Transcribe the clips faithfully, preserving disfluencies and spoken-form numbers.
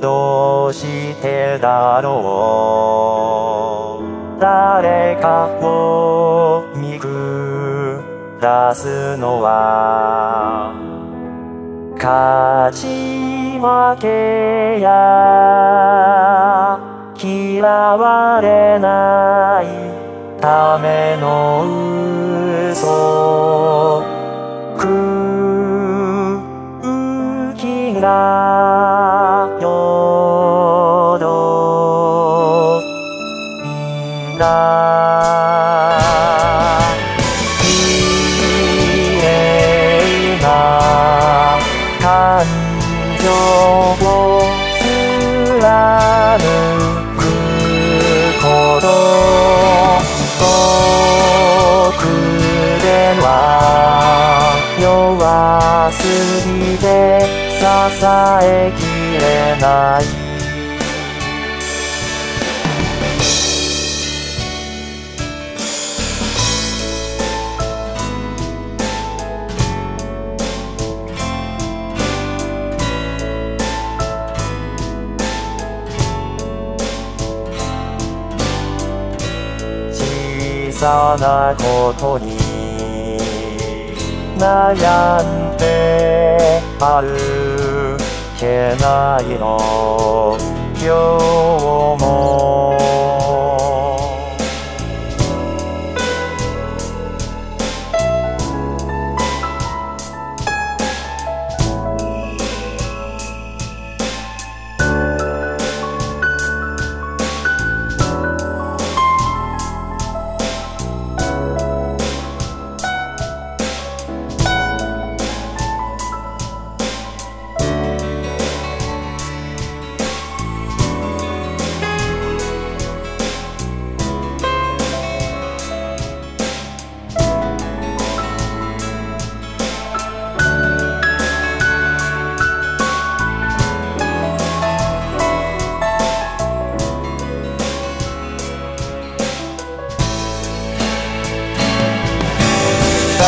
どうしてだろう。誰かを見下すのは勝ち負けや嫌われないための嘘。空気がよどんだ綺麗な感情を貫くこと僕では弱すぎて支えきれない。小さなことに悩んで歩けないの今日も。誰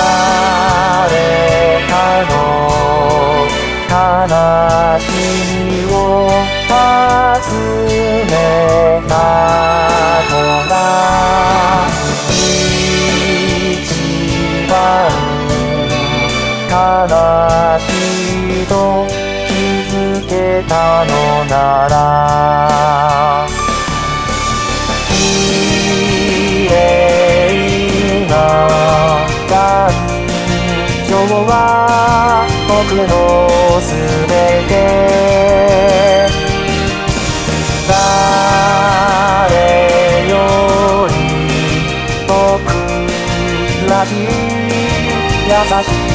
かの悲しみを尋ねたのが一番悲しいと気づけたのなら綺麗な感情は僕のすべて。誰より僕らしい優しい